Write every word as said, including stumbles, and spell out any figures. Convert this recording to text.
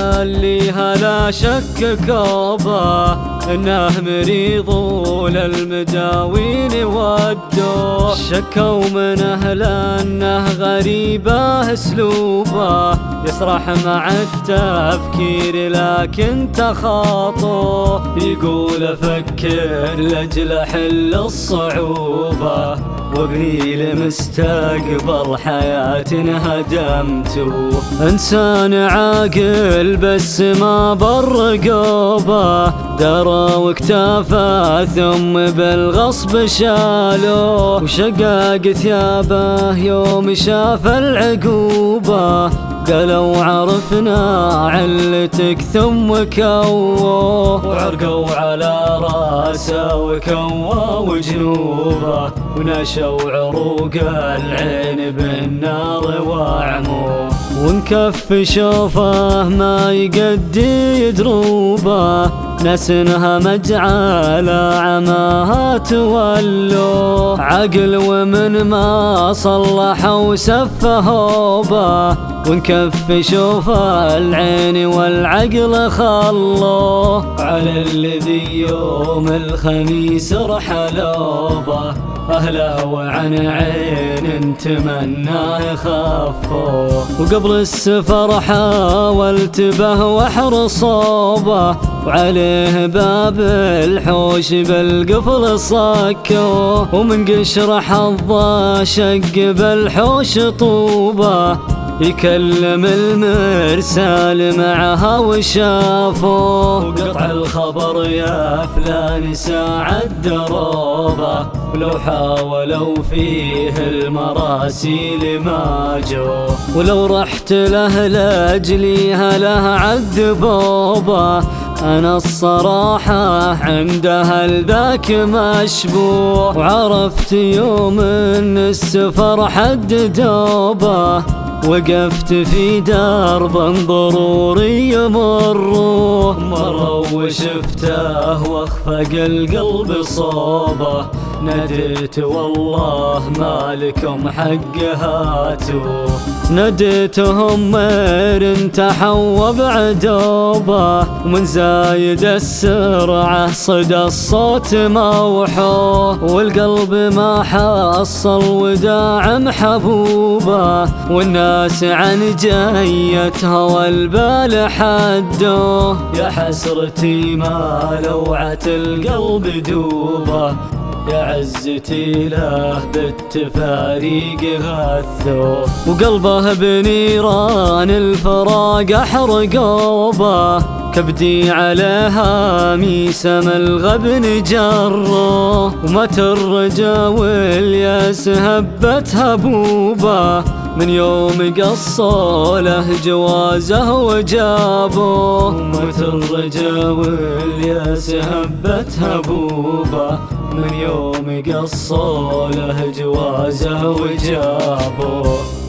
اللي هلا شك كوبه انه مريض وللمداوين ودوه. شكوا من اهله انه غريبه اسلوبه يسرح مع التفكير لكن تخاطوه. يقول افكر لاجل احل الصعوبه وابني لمستقبل حياتي هدمته. انسان عاقل بس ما بالرقوبه درى واكتفى ثم بالغصب شالوه. وشقاق ثيابه يوم شاف العقوبه قالوا عرفنا علتك ثم كووه. وعرقوا على راسه وكووا وجنوبه ونشوا عروق العين بالنار وعموه. ونكف شوفه ما يقدي دروبه نسنها مجعل عماها تولوه. عقل ومن ما صلح وسفهوبه ونكف شوفه العين والعقل خلوه. على الذي يوم الخميس رحلوبه أهله وعن عين تمنى يخفوه. وقبل السفر حاولت به واحرصوبه وعليه باب الحوش بالقفل صكوه. ومن قشر حظه شق بالحوش طوبه يكلم المرسال معها وشافوه. وقطع الخبر يا فلان ساعة دروبه ولو حاولوا فيه المراسيل ما جوه. ولو رحت له لاجلي هله عذبوبه أنا الصراحة عندها الذاك مشبوه. وعرفت يوم إن السفر حددوبه وقفت في درب ضروري يمروه. مروا وشفته واخفق القلب صوبه ناديت والله ما لكم حق هاتوه. ناديتهم مير انتحوا بعدوبه ومن زايد السرعة صدى الصوت موحوه. والقلب ما حصل وداع محبوبه والناس عن جيتها والبال حدوه. يا حسرتي ما لوعة القلب دوبه يا عزتي له بالتفاريق غثوه. وقلبه بنيران الفراق احرقوبه كبدي عليها ميسم الغبن جروه. ومت الرجا والياس هبت هبوبه من يوم قصوا له جوازه وجابوه. ومت الرجا والياس هبت هبوبه من يوم قصوا له جوازه وجابوه.